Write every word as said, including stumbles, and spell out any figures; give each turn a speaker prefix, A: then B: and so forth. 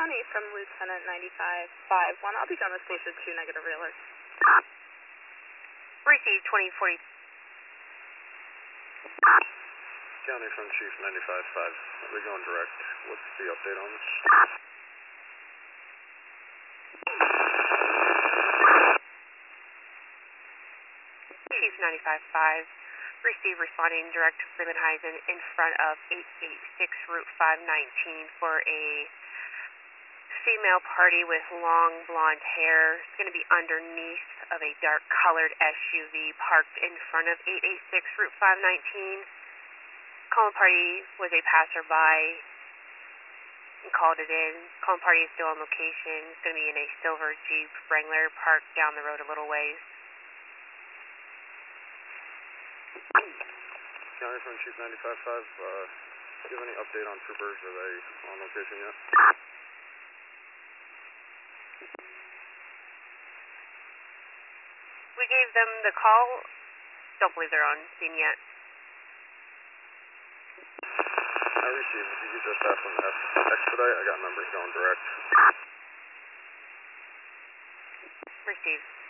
A: County from Lieutenant ninety-five five one. I'll be going to Station two, negative reeler.
B: Receive twenty forty.
C: County from Chief ninety-five five. We're going direct. What's the update on this?
B: Chief ninety-five five. Receive responding direct to Freeman-Heisen in front of eight eighty-six Route five nineteen for a female party with long blonde hair. It's going to be underneath of a dark colored S U V parked in front of eight eighty-six Route five nineteen. Calling party was a passerby and called it in. Calling party is still on location. It's going to be in a silver Jeep Wrangler parked down the road a little ways.
C: County from Chief ninety-five five, uh, do you have any update on troopers? Are they on location yet?
B: We gave them the call. Don't believe they're on scene yet.
C: I received. If you could just ask them to expedite, I got members going direct.
B: Received.